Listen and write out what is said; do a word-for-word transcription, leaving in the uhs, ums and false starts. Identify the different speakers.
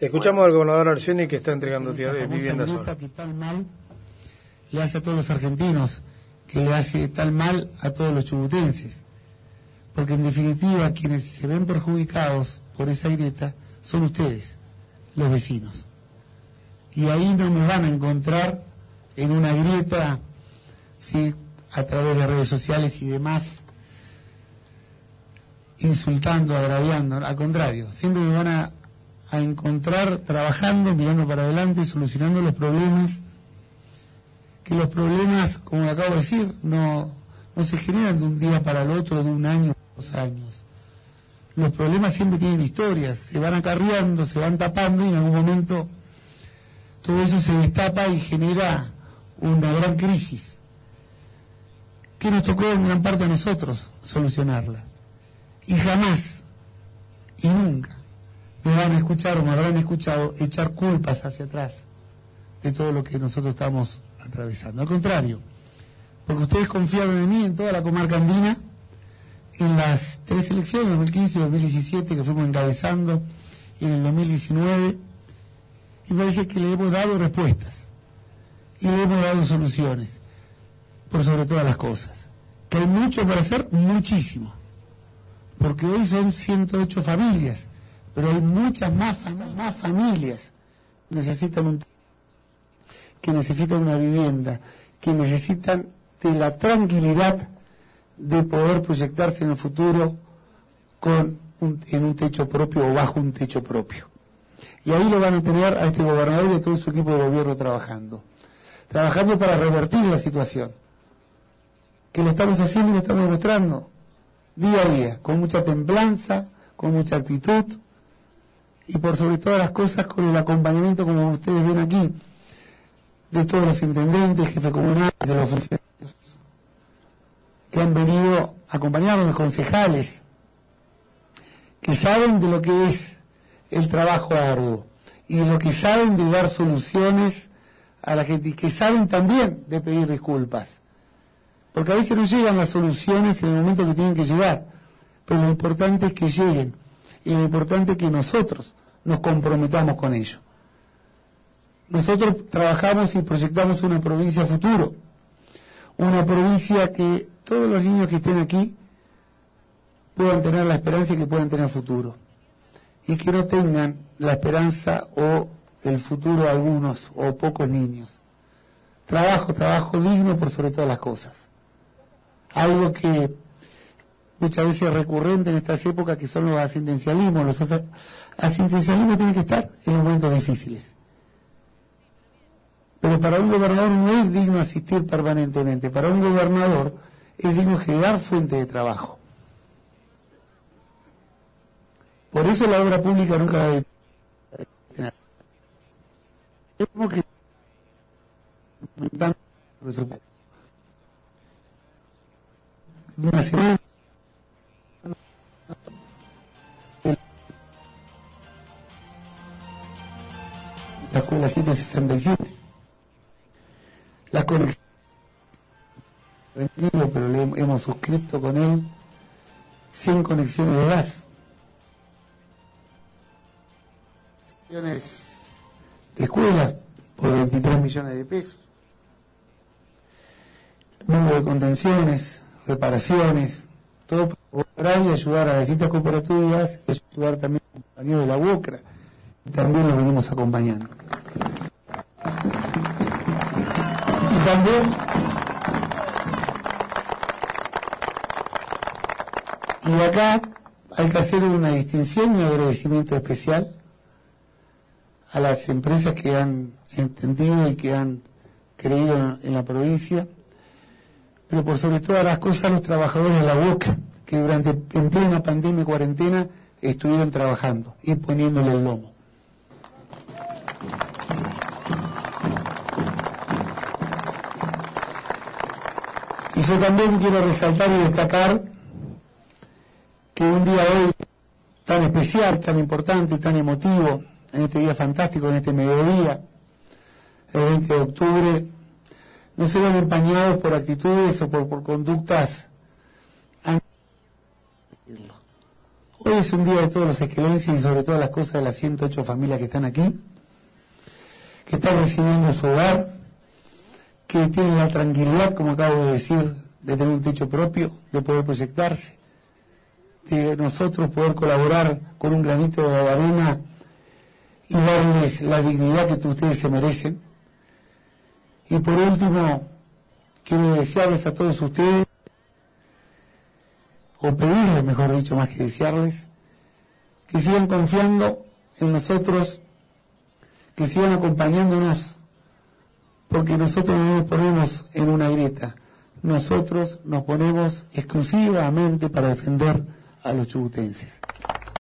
Speaker 1: Escuchamos al gobernador Arcioni, que está entregando viviendas
Speaker 2: solas. Que tal mal le hace a todos los argentinos, que le hace tal mal a todos los chubutenses. Porque en definitiva quienes se ven perjudicados por esa grieta son ustedes, los vecinos. Y ahí no me van a encontrar en una grieta, ¿sí?, a través de redes sociales y demás, insultando, agraviando. Al contrario, siempre me van a, a encontrar trabajando, mirando para adelante, solucionando los problemas, que los problemas, como acabo de decir, no, no se generan de un día para el otro, de un año, dos años. Los problemas siempre tienen historias, se van acarreando, se van tapando y en algún momento todo eso se destapa y genera una gran crisis que nos tocó en gran parte a nosotros solucionarla. Y jamás y nunca me van a escuchar o me habrán escuchado echar culpas hacia atrás de todo lo que nosotros estamos atravesando. Al contrario, porque ustedes confiaron en mí, en toda la comarca andina, en las tres elecciones, dos mil quince y dos mil diecisiete, que fuimos encabezando, y en el dos mil diecinueve, y parece que le hemos dado respuestas, y le hemos dado soluciones, por sobre todas las cosas. Que hay mucho para hacer, muchísimo, porque hoy son ciento ocho familias, pero hay muchas más, más familias que necesitan, un, que necesitan una vivienda, que necesitan de la tranquilidad de poder proyectarse en el futuro con un, en un techo propio o bajo un techo propio. Y ahí lo van a tener a este gobernador y a todo su equipo de gobierno trabajando. Trabajando para revertir la situación. Que lo estamos haciendo y lo estamos demostrando día a día, con mucha templanza, con mucha actitud y por sobre todas las cosas con el acompañamiento, como ustedes ven aquí, de todos los intendentes, jefes comunales, de los funcionarios que han venido a acompañarnos, de concejales, que saben de lo que es el trabajo arduo y de lo que saben de dar soluciones a la gente y que saben también de pedir disculpas. Porque a veces no llegan las soluciones en el momento que tienen que llegar, pero lo importante es que lleguen y lo importante es que nosotros nos comprometamos con ello. Nosotros trabajamos y proyectamos una provincia futuro, una provincia que todos los niños que estén aquí puedan tener la esperanza y que puedan tener futuro. Y que no tengan la esperanza o el futuro de algunos o pocos niños. Trabajo, trabajo digno por sobre todas las cosas. Algo que muchas veces es recurrente en estas épocas, que son los asistencialismos. Los asistencialismos tienen que estar en los momentos difíciles. Pero para un gobernador no es digno asistir permanentemente. Para un gobernador es digno generar fuente de trabajo. Por eso la obra pública nunca la debe tener. Tenemos que una semana la escuela setecientos sesenta y siete, la conexión, pero le hemos suscrito con él cien conexiones de gas, de escuelas por veintitrés millones de pesos, mundo de contenciones, reparaciones, todo para colaborar y ayudar a las distintas cooperativas, y ayudar también a los compañeros de la UOCRA, y también los venimos acompañando. Y también y acá hay que hacer una distinción y un agradecimiento especial a las empresas que han entendido y que han creído en la provincia, pero por sobre todas las cosas los trabajadores de la UOCRA, que durante, en plena pandemia y cuarentena, estuvieron trabajando y poniéndole el lomo. Y yo también quiero resaltar y destacar que un día hoy tan especial, tan importante, tan emotivo, en este día fantástico, en este mediodía, el veinte de octubre, no se vean empañados por actitudes o por, por conductas Hoy es un día de todos los esquelenses y sobre todas las cosas de las ciento ocho familias que están aquí, que están recibiendo su hogar, que tienen la tranquilidad, como acabo de decir, de tener un techo propio, de poder proyectarse, de nosotros poder colaborar con un granito de arena y darles la dignidad que ustedes se merecen. Y por último, quiero desearles a todos ustedes, o pedirles, mejor dicho, más que desearles, que sigan confiando en nosotros, que sigan acompañándonos, porque nosotros no nos ponemos en una grieta, nosotros nos ponemos exclusivamente para defender a los chubutenses.